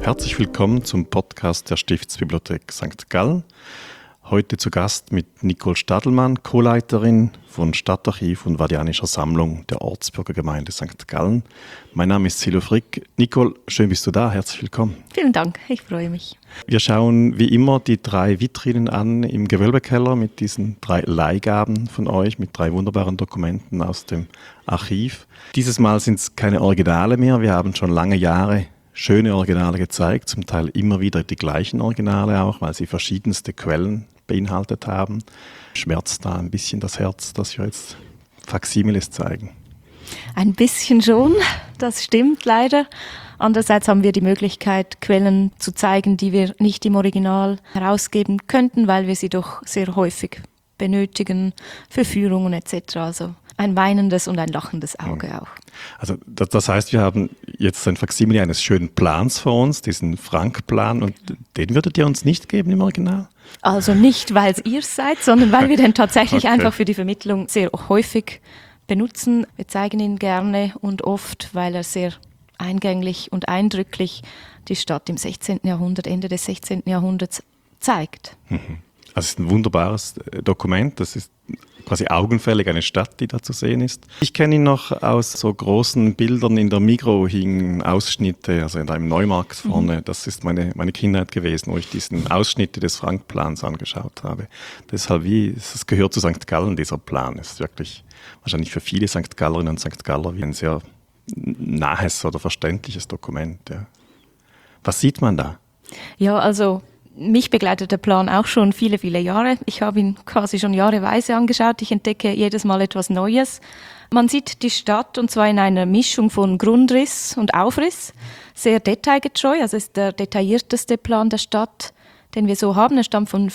Herzlich willkommen zum Podcast der Stiftsbibliothek St. Gallen. Heute zu Gast mit Nicole Stadelmann, Co-Leiterin von Stadtarchiv und Vadianischer Sammlung der Ortsbürgergemeinde St. Gallen. Mein Name ist Silo Frick. Nicole, schön bist du da. Herzlich willkommen. Vielen Dank, ich freue mich. Wir schauen wie immer die 3 Vitrinen an im Gewölbekeller mit diesen 3 Leihgaben von euch, mit 3 wunderbaren Dokumenten aus dem Archiv. Dieses Mal sind es keine Originale mehr. Wir haben schon lange Jahre schöne Originale gezeigt, zum Teil immer wieder die gleichen Originale auch, weil sie verschiedenste Quellen beinhaltet haben. Schmerzt da ein bisschen das Herz, dass wir jetzt Faksimiles zeigen? Ein bisschen schon, das stimmt leider. Andererseits haben wir die Möglichkeit, Quellen zu zeigen, die wir nicht im Original herausgeben könnten, weil wir sie doch sehr häufig benötigen für Führungen etc. Also ein weinendes und ein lachendes Auge auch. Also das heißt, wir haben jetzt ein Faksimile eines schönen Plans vor uns, diesen Frank-Plan, und den würdet ihr uns nicht geben im Original? Also nicht, weil es ihr seid, sondern weil wir den tatsächlich einfach für die Vermittlung sehr häufig benutzen. Wir zeigen ihn gerne und oft, weil er sehr eingänglich und eindrücklich die Stadt im 16. Jahrhundert, Ende des 16. Jahrhunderts zeigt. Also es ist ein wunderbares Dokument, das ist quasi augenfällig eine Stadt, die da zu sehen ist. Ich kenne ihn noch aus so großen Bildern in der Migros hingen Ausschnitte, also in einem Neumarkt vorne. Das ist meine Kindheit gewesen, wo ich diesen Ausschnitte des Frank-Plans angeschaut habe. Deshalb, es gehört zu St. Gallen, dieser Plan. Es ist wirklich wahrscheinlich für viele St. Gallerinnen und St. Galler wie ein sehr nahes oder verständliches Dokument. Ja. Was sieht man da? Ja, also mich begleitet der Plan auch schon viele, viele Jahre. Ich habe ihn quasi schon jahreweise angeschaut. Ich entdecke jedes Mal etwas Neues. Man sieht die Stadt und zwar in einer Mischung von Grundriss und Aufriss. Sehr detailgetreu, also ist der detaillierteste Plan der Stadt, den wir so haben. Er stammt von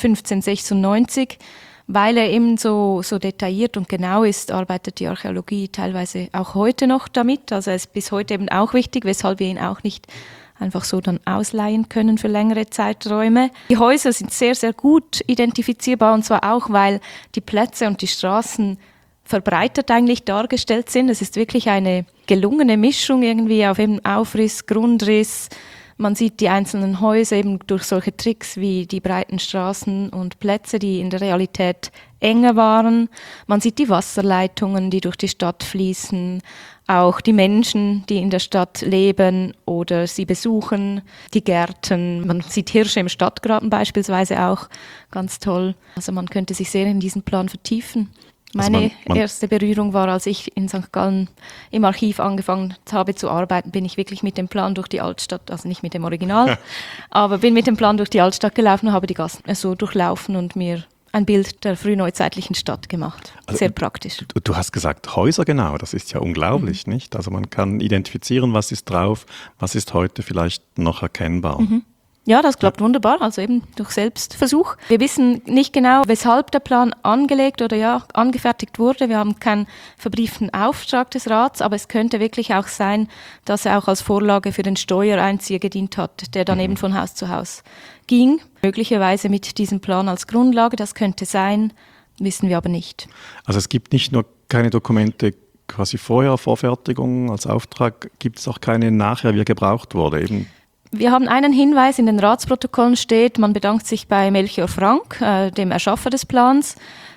1596. Weil er eben so detailliert und genau ist, arbeitet die Archäologie teilweise auch heute noch damit. Also er ist bis heute eben auch wichtig, weshalb wir ihn auch nicht einfach so dann ausleihen können für längere Zeiträume. Die Häuser sind sehr, sehr gut identifizierbar und zwar auch, weil die Plätze und die Straßen verbreitert eigentlich dargestellt sind. Es ist wirklich eine gelungene Mischung irgendwie auf eben Aufriss, Grundriss. Man sieht die einzelnen Häuser eben durch solche Tricks wie die breiten Straßen und Plätze, die in der Realität enger waren. Man sieht die Wasserleitungen, die durch die Stadt fließen, auch die Menschen, die in der Stadt leben oder sie besuchen, die Gärten. Man sieht Hirsche im Stadtgarten beispielsweise auch, ganz toll. Also man könnte sich sehr in diesen Plan vertiefen. Meine erste Berührung war, als ich in St. Gallen im Archiv angefangen habe zu arbeiten, bin ich wirklich mit dem Plan durch die Altstadt, also nicht mit dem Original, aber bin mit dem Plan durch die Altstadt gelaufen und habe die Gassen so durchlaufen und mir ein Bild der frühneuzeitlichen Stadt gemacht. Also sehr praktisch. Du hast gesagt Häuser, genau, das ist ja unglaublich, nicht? Also man kann identifizieren, was ist drauf, was ist heute vielleicht noch erkennbar. Ja, das klappt wunderbar, also eben durch Selbstversuch. Wir wissen nicht genau, weshalb der Plan angelegt oder angefertigt wurde. Wir haben keinen verbrieften Auftrag des Rats, aber es könnte wirklich auch sein, dass er auch als Vorlage für den Steuereinzieher gedient hat, der dann eben von Haus zu Haus ging. Möglicherweise mit diesem Plan als Grundlage, das könnte sein, wissen wir aber nicht. Also es gibt nicht nur keine Dokumente quasi vorher, Vorfertigung als Auftrag, gibt es auch keine nachher, wie er gebraucht wurde, eben. Wir haben einen Hinweis, in den Ratsprotokollen steht, man bedankt sich bei Melchior Frank, dem Erschaffer des Plans,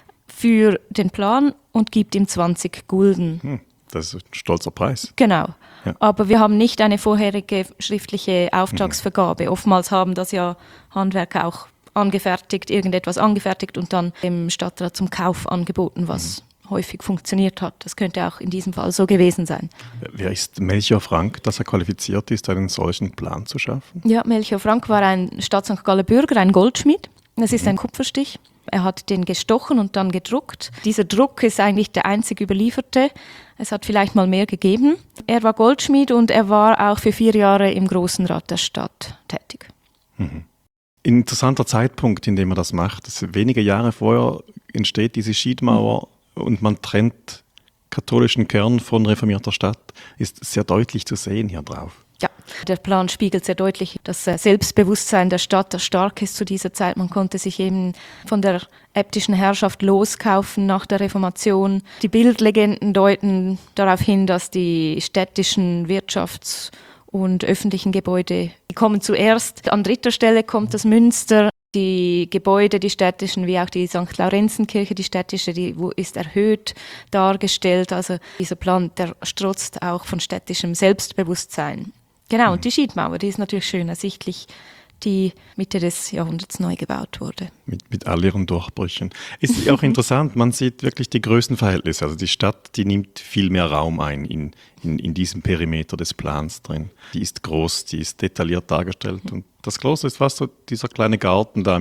für den Plan und gibt ihm 20 Gulden. Das ist ein stolzer Preis. Genau, ja. Aber wir haben nicht eine vorherige schriftliche Auftragsvergabe. Oftmals haben das ja Handwerker auch irgendetwas angefertigt und dann dem Stadtrat zum Kauf angeboten, was häufig funktioniert hat. Das könnte auch in diesem Fall so gewesen sein. Wer ist Melchior Frank, dass er qualifiziert ist, einen solchen Plan zu schaffen? Ja, Melchior Frank war ein Stadt St. Galler Bürger, ein Goldschmied. Das ist ein Kupferstich. Er hat den gestochen und dann gedruckt. Dieser Druck ist eigentlich der einzig überlieferte. Es hat vielleicht mal mehr gegeben. Er war Goldschmied und er war auch für 4 Jahre im Großen Rat der Stadt tätig. Interessanter Zeitpunkt, in dem er das macht. Wenige Jahre vorher entsteht diese Schiedmauer und man trennt katholischen Kern von reformierter Stadt. Ist sehr deutlich zu sehen hier drauf. Ja, der Plan spiegelt sehr deutlich das Selbstbewusstsein der Stadt, das stark ist zu dieser Zeit. Man konnte sich eben von der äbtischen Herrschaft loskaufen nach der Reformation. Die Bildlegenden deuten darauf hin, dass die städtischen Wirtschafts- und öffentlichen Gebäude. Die kommen zuerst. An dritter Stelle kommt das Münster. Die Gebäude, die städtischen, wie auch die St. Laurenzenkirche, die städtische, ist erhöht dargestellt. Also dieser Plan, der strotzt auch von städtischem Selbstbewusstsein. Genau, und die Schiedmauer, die ist natürlich schön ersichtlich, die Mitte des Jahrhunderts neu gebaut wurde. Mit all ihren Durchbrüchen. Ist auch interessant, man sieht wirklich die Größenverhältnisse. Also die Stadt, die nimmt viel mehr Raum ein in diesem Perimeter des Plans drin. Die ist groß, die ist detailliert dargestellt. Und das Kloster ist fast so dieser kleine Garten da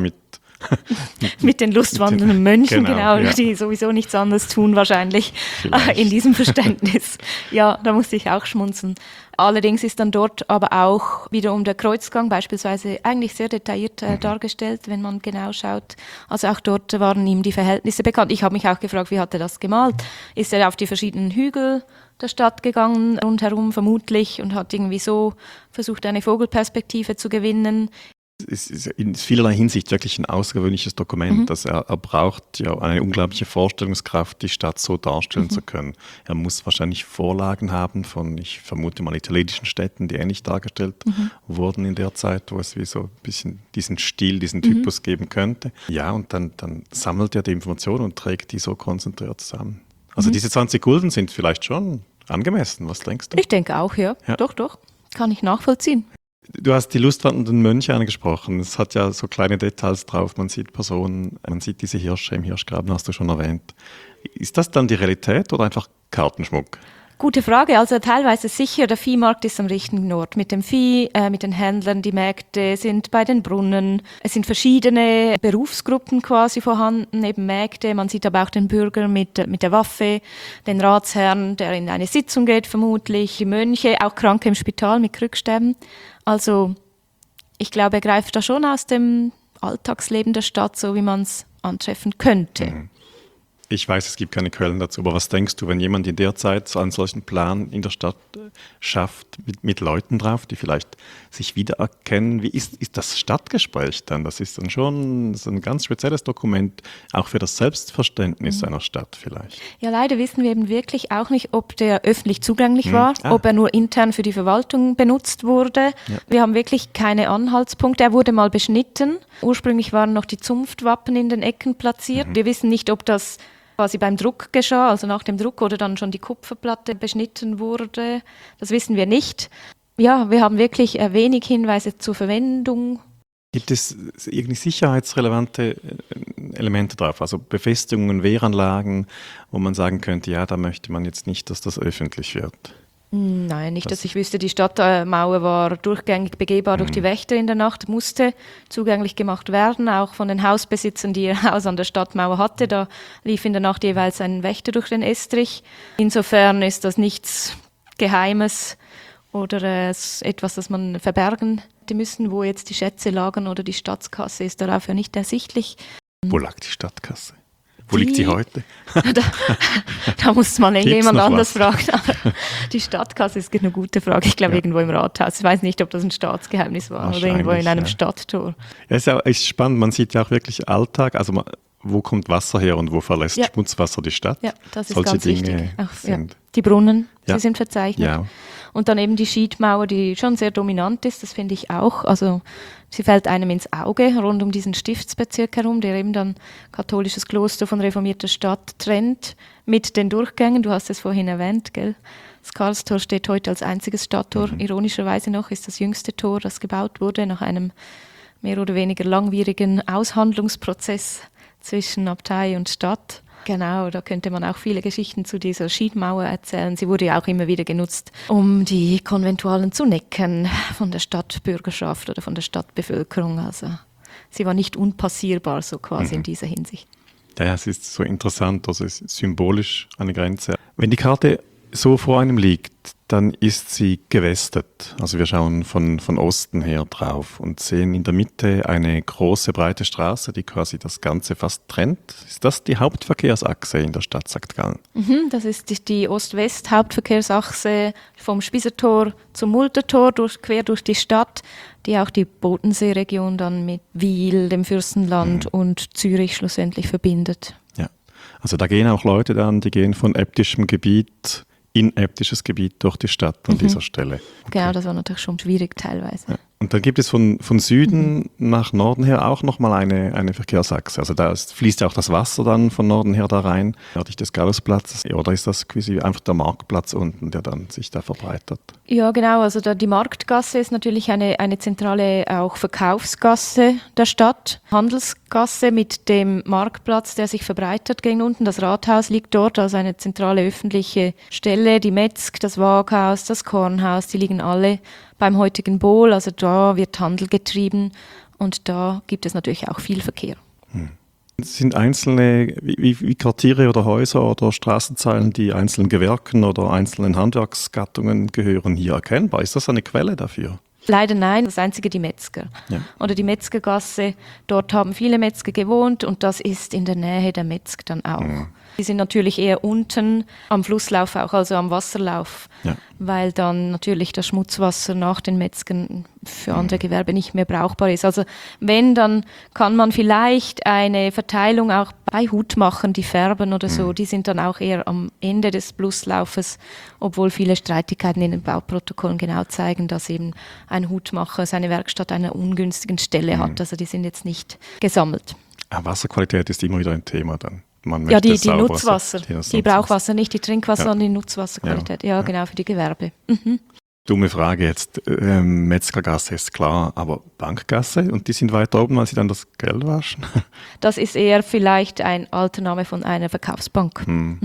mit den lustwandelnden Mönchen, genau, ja. die sowieso nichts anderes tun wahrscheinlich in diesem Verständnis. Ja, da musste ich auch schmunzeln. Allerdings ist dann dort aber auch wiederum der Kreuzgang beispielsweise eigentlich sehr detailliert dargestellt, wenn man genau schaut. Also auch dort waren ihm die Verhältnisse bekannt. Ich habe mich auch gefragt, wie hat er das gemalt? Ist er auf die verschiedenen Hügel der Stadt gegangen, rundherum vermutlich, und hat irgendwie so versucht, eine Vogelperspektive zu gewinnen? Es ist in vielerlei Hinsicht wirklich ein außergewöhnliches Dokument. Dass er braucht ja eine unglaubliche Vorstellungskraft, die Stadt so darstellen zu können. Er muss wahrscheinlich Vorlagen haben von, ich vermute mal, italienischen Städten, die ähnlich dargestellt wurden in der Zeit, wo es wie so ein bisschen diesen Stil, diesen Typus geben könnte. Ja, und dann sammelt er die Informationen und trägt die so konzentriert zusammen. Also diese 20 Gulden sind vielleicht schon angemessen. Was denkst du? Ich denke auch, ja. Doch. Kann ich nachvollziehen. Du hast die lustwandelnden Mönche angesprochen. Es hat ja so kleine Details drauf. Man sieht Personen, man sieht diese Hirsche im Hirschgraben, hast du schon erwähnt. Ist das dann die Realität oder einfach Kartenschmuck? Gute Frage. Also teilweise sicher, der Viehmarkt ist am richtigen Ort. Mit dem Vieh, mit den Händlern, die Mägde sind bei den Brunnen. Es sind verschiedene Berufsgruppen quasi vorhanden, eben Mägde. Man sieht aber auch den Bürger mit der Waffe, den Ratsherrn, der in eine Sitzung geht vermutlich, die Mönche, auch Kranke im Spital mit Krückstäben. Also ich glaube, er greift da schon aus dem Alltagsleben der Stadt, so wie man es antreffen könnte. Ich weiß, es gibt keine Quellen dazu, aber was denkst du, wenn jemand in der Zeit so einen solchen Plan in der Stadt schafft, mit Leuten drauf, die vielleicht sich wiedererkennen? Wie ist das Stadtgespräch dann? Das ist dann schon so ein ganz spezielles Dokument, auch für das Selbstverständnis einer Stadt vielleicht. Ja, leider wissen wir eben wirklich auch nicht, ob der öffentlich zugänglich war, ob er nur intern für die Verwaltung benutzt wurde. Ja. Wir haben wirklich keine Anhaltspunkte. Er wurde mal beschnitten. Ursprünglich waren noch die Zunftwappen in den Ecken platziert. Wir wissen nicht, ob das quasi beim Druck geschah, also nach dem Druck, oder dann schon die Kupferplatte beschnitten wurde. Das wissen wir nicht. Ja, wir haben wirklich wenig Hinweise zur Verwendung. Gibt es irgendwie sicherheitsrelevante Elemente drauf, also Befestigungen, Wehranlagen, wo man sagen könnte, ja, da möchte man jetzt nicht, dass das öffentlich wird? Nein, nicht, dass ich wüsste. Die Stadtmauer war durchgängig begehbar durch die Wächter in der Nacht, musste zugänglich gemacht werden, auch von den Hausbesitzern, die ihr Haus an der Stadtmauer hatte. Da lief in der Nacht jeweils ein Wächter durch den Estrich. Insofern ist das nichts Geheimes oder etwas, das man verbergen hätte müssen. Wo jetzt die Schätze lagen oder die Staatskasse, ist darauf ja nicht ersichtlich. Wo lag die Stadtkasse? Wo liegt sie heute? Da muss man jemand anders fragen. Aber die Stadtkasse ist eine gute Frage. Ich glaube, irgendwo im Rathaus. Ich weiß nicht, ob das ein Staatsgeheimnis war oder irgendwo in einem Stadttor. Ja, ist spannend. Man sieht ja auch wirklich Alltag. Also wo kommt Wasser her und wo verlässt Schmutzwasser die Stadt? Ja, das ist solche ganz Dinge wichtig. Sind. Die Brunnen, sie sind verzeichnet. Ja. Und dann eben die Schiedmauer, die schon sehr dominant ist, das finde ich auch. Also sie fällt einem ins Auge, rund um diesen Stiftsbezirk herum, der eben dann katholisches Kloster von reformierter Stadt trennt, mit den Durchgängen. Du hast es vorhin erwähnt, gell? Das Karlstor steht heute als einziges Stadttor. Ironischerweise noch ist das jüngste Tor, das gebaut wurde, nach einem mehr oder weniger langwierigen Aushandlungsprozess zwischen Abtei und Stadt. Genau, da könnte man auch viele Geschichten zu dieser Schiedmauer erzählen. Sie wurde ja auch immer wieder genutzt, um die Konventualen zu necken von der Stadtbürgerschaft oder von der Stadtbevölkerung. Also sie war nicht unpassierbar, so quasi in dieser Hinsicht. Ja, es ist so interessant, also es ist symbolisch eine Grenze. Wenn die Karte so vor einem liegt, dann ist sie gewestet. Also wir schauen von Osten her drauf und sehen in der Mitte eine große, breite Straße, die quasi das Ganze fast trennt. Ist das die Hauptverkehrsachse in der Stadt St. Gallen? Das ist die Ost-West-Hauptverkehrsachse vom Spießertor zum Multertor, quer durch die Stadt, die auch die Bodenseeregion dann mit Wil, dem Fürstenland und Zürich schlussendlich verbindet. Ja, also da gehen auch Leute dann, die gehen von äbtischem Gebiet inäbtisches Gebiet durch die Stadt an dieser Stelle. Okay. Genau, das war natürlich schon schwierig teilweise. Ja. Und dann gibt es von Süden nach Norden her auch nochmal eine Verkehrsachse. Also da fließt ja auch das Wasser dann von Norden her da rein, nördlich des Gallusplatzes. Oder ist das quasi einfach der Marktplatz unten, der dann sich da verbreitert? Ja, genau. Also die Marktgasse ist natürlich eine zentrale auch Verkaufsgasse der Stadt. Handelsgasse mit dem Marktplatz, der sich verbreitert gegen unten. Das Rathaus liegt dort als eine zentrale öffentliche Stelle. Die Metzg, das Waaghaus, das Kornhaus, die liegen alle beim heutigen Bohl. Also da wird Handel getrieben und da gibt es natürlich auch viel Verkehr. Sind einzelne wie Quartiere oder Häuser oder Straßenzeilen, die einzelnen Gewerken oder einzelnen Handwerksgattungen gehören, hier erkennbar? Ist das eine Quelle dafür? Leider nein, das einzige die Metzger. Ja. Oder die Metzgergasse, dort haben viele Metzger gewohnt und das ist in der Nähe der Metzg dann auch. Ja. Die sind natürlich eher unten am Flusslauf auch, also am Wasserlauf, weil dann natürlich das Schmutzwasser nach den Metzgern für andere Gewerbe nicht mehr brauchbar ist. Also wenn, dann kann man vielleicht eine Verteilung auch bei Hutmachern, die färben oder so, die sind dann auch eher am Ende des Flusslaufes, obwohl viele Streitigkeiten in den Bauprotokollen genau zeigen, dass eben ein Hutmacher seine Werkstatt an einer ungünstigen Stelle hat. Also die sind jetzt nicht gesammelt. Wasserqualität ist immer wieder ein Thema dann. Ja, die Nutzwasser, die Brauchwasser, nicht die Trinkwasser, sondern die Nutzwasserqualität. Ja, genau, für die Gewerbe. Dumme Frage jetzt. Metzgergasse ist klar, aber Bankgasse und die sind weiter oben, weil sie dann das Geld waschen? Das ist eher vielleicht ein alter Name von einer Verkaufsbank.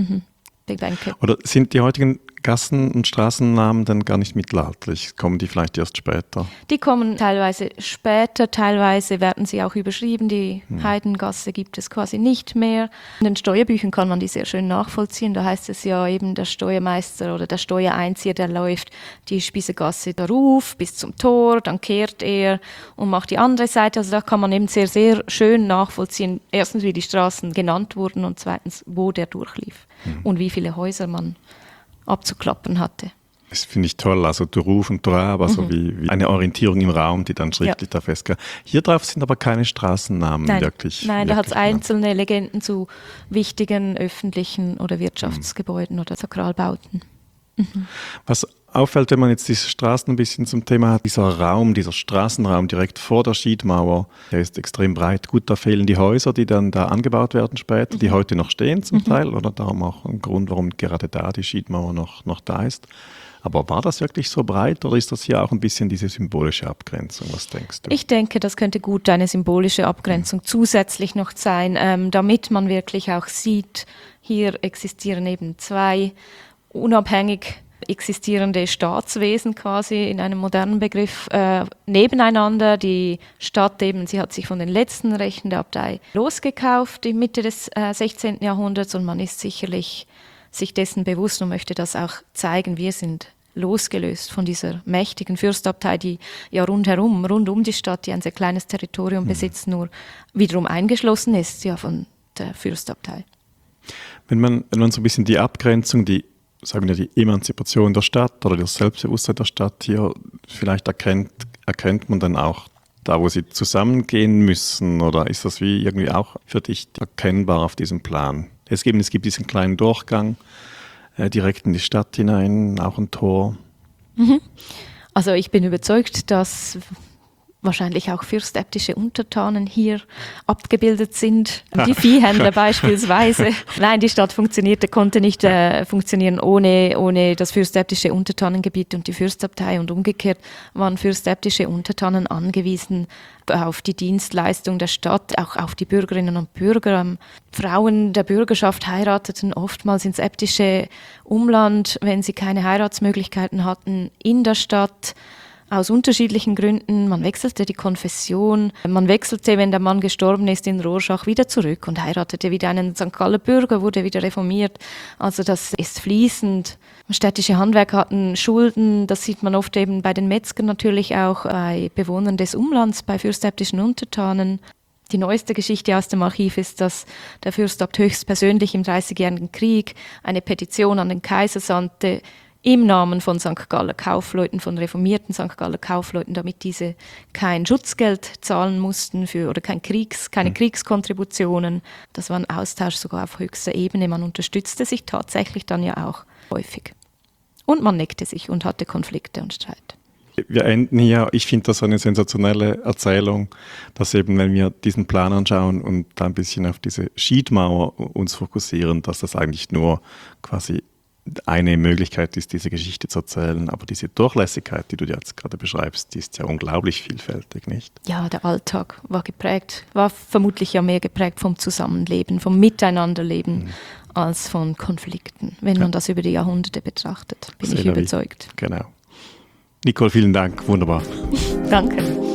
Die Bänke. Oder sind die heutigen Gassen- und Straßennamen dann gar nicht mittelalterlich? Kommen die vielleicht erst später? Die kommen teilweise später, teilweise werden sie auch überschrieben. Die Heidengasse gibt es quasi nicht mehr. In den Steuerbüchern kann man die sehr schön nachvollziehen. Da heißt es ja eben, der Steuermeister oder der Steuereinzieher, der läuft die Spießegasse da rauf bis zum Tor, dann kehrt er und macht die andere Seite. Also da kann man eben sehr, sehr schön nachvollziehen, erstens, wie die Straßen genannt wurden und zweitens, wo der durchlief und wie viele Häuser man abzuklappen hatte. Das finde ich toll, also der Ruf und der Ab, also wie eine Orientierung im Raum, die dann schriftlich da festgelegt. Hier drauf sind aber keine Straßennamen wirklich. Nein, da hat es einzelne Legenden zu wichtigen öffentlichen oder Wirtschaftsgebäuden oder Sakralbauten. Was auffällt, wenn man jetzt diese Straßen ein bisschen zum Thema hat, dieser Straßenraum direkt vor der Schiedmauer, der ist extrem breit. Gut, da fehlen die Häuser, die dann da angebaut werden später, die heute noch stehen zum Teil, oder darum auch ein Grund, warum gerade da die Schiedmauer noch da ist. Aber war das wirklich so breit oder ist das hier auch ein bisschen diese symbolische Abgrenzung? Was denkst du? Ich denke, das könnte gut eine symbolische Abgrenzung zusätzlich noch sein, damit man wirklich auch sieht, hier existieren eben zwei unabhängig existierende Staatswesen quasi in einem modernen Begriff nebeneinander. Die Stadt eben, sie hat sich von den letzten Rechten der Abtei losgekauft in Mitte des 16. Jahrhunderts und man ist sicherlich sich dessen bewusst und möchte das auch zeigen. Wir sind losgelöst von dieser mächtigen Fürstabtei, die ja rund um die Stadt, die ein sehr kleines Territorium besitzt, nur wiederum eingeschlossen ist von der Fürstabtei. Wenn man so ein bisschen die Abgrenzung, die Emanzipation der Stadt oder das Selbstbewusstsein der Stadt hier vielleicht erkennt man dann auch da, wo sie zusammengehen müssen, oder ist das wie irgendwie auch für dich erkennbar auf diesem Plan? Es gibt diesen kleinen Durchgang direkt in die Stadt hinein, auch ein Tor. Also ich bin überzeugt, dass wahrscheinlich auch fürstäbtische Untertanen hier abgebildet sind. Die Viehhändler beispielsweise. Nein, die Stadt konnte nicht funktionieren ohne das fürstäbtische Untertanengebiet und die Fürstabtei. Und umgekehrt waren fürstäbtische Untertanen angewiesen auf die Dienstleistung der Stadt, auch auf die Bürgerinnen und Bürger. Frauen der Bürgerschaft heirateten oftmals ins äbtische Umland, wenn sie keine Heiratsmöglichkeiten hatten in der Stadt. Aus unterschiedlichen Gründen. Man wechselte die Konfession. Man wechselte, wenn der Mann gestorben ist, in Rorschach wieder zurück und heiratete wieder einen St. Galler Bürger, wurde wieder reformiert. Also das ist fließend. Städtische Handwerker hatten Schulden. Das sieht man oft eben bei den Metzgern natürlich auch, bei Bewohnern des Umlands, bei fürstäbtischen Untertanen. Die neueste Geschichte aus dem Archiv ist, dass der Fürstabt höchstpersönlich im Dreißigjährigen Krieg eine Petition an den Kaiser sandte, im Namen von St. Galler Kaufleuten, von reformierten St. Galler Kaufleuten, damit diese kein Schutzgeld zahlen mussten oder keine Kriegskontributionen. Das war ein Austausch sogar auf höchster Ebene. Man unterstützte sich tatsächlich dann ja auch häufig. Und man neckte sich und hatte Konflikte und Streit. Wir enden hier, ich finde das eine sensationelle Erzählung, dass eben, wenn wir diesen Plan anschauen und da ein bisschen auf diese Schiedmauer uns fokussieren, dass das eigentlich nur quasi eine Möglichkeit ist, diese Geschichte zu erzählen. Aber diese Durchlässigkeit, die du jetzt gerade beschreibst, die ist ja unglaublich vielfältig, nicht? Ja, der Alltag war vermutlich ja mehr geprägt vom Zusammenleben, vom Miteinanderleben als von Konflikten, wenn man das über die Jahrhunderte betrachtet, bin ich überzeugt. Genau. Nicole, vielen Dank, wunderbar. Danke.